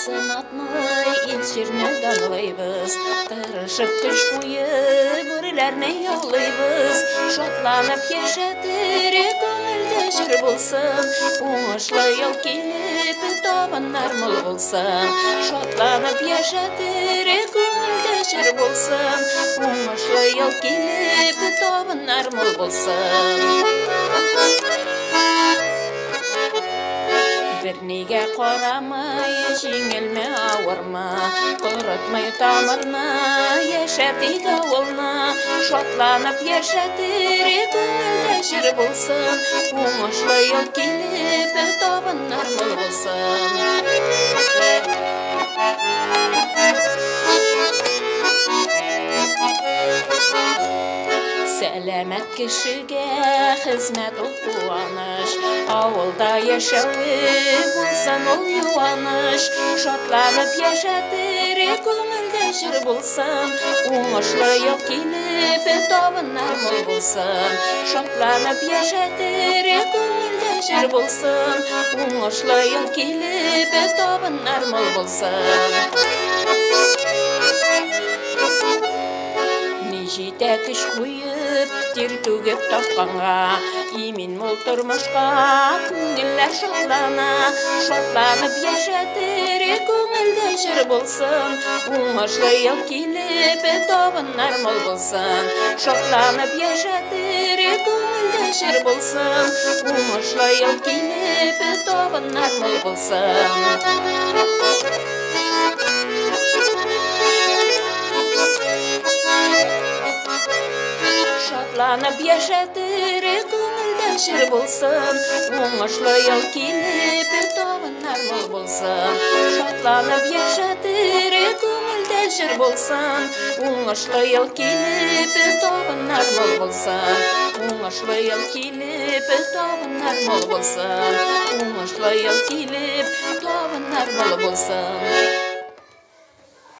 сынатмай ел жеріне дамылайбыз, тырышып күш қойып өрілеріне яулайбыз. Шотланып ешетіре көңілді жыр болсын, оңышлы ел келіп табынар мұл болсын. Шотланып ешетіре көңілді жыр болсын, оңышлы ел келіп табынар мұл болсын. Бірнеге қарамай, жеңілме ауырма, құрытмай тамырма, ешетік ауылна. Шотланып ешетіре көңілді жыр болсын, оңышлы ел келіп табынар мұл болсын. Сәлемет кішіге хізмет ол қуаныш, ауылда ешеуі болсын ол юаныш. Шотланып ешетіре көңілді жыр болсын, оңышлы ел келіп табынар мұл болсын. Шотланып ешетіре көңілді жыр болсын, оңышлы ел келіп табынар мұл болсын. Жете күш қойып, тер төгіп тапқанға, емен мол тұрмышқа күңгілер шотлана. Шотланып ешетіре көңілді жыр болсын, оңышлы ел келіп табынар мұл болсын. Шотланып ешетіре көңілді жыр болсын, оңышлы ел келіп табынар мұл болсын. Шотланып ешетіре көңілді жыр болсын, оңышлы ел келіп табынар мұл болсын. Шотланып ешетіре көңілді жыр болсын, оңышлы ел келіп табынар мұл болсын. Оңышлы ел келіп табынар мұл болсын. Оңышлы ел келіп табынар мұл болсын.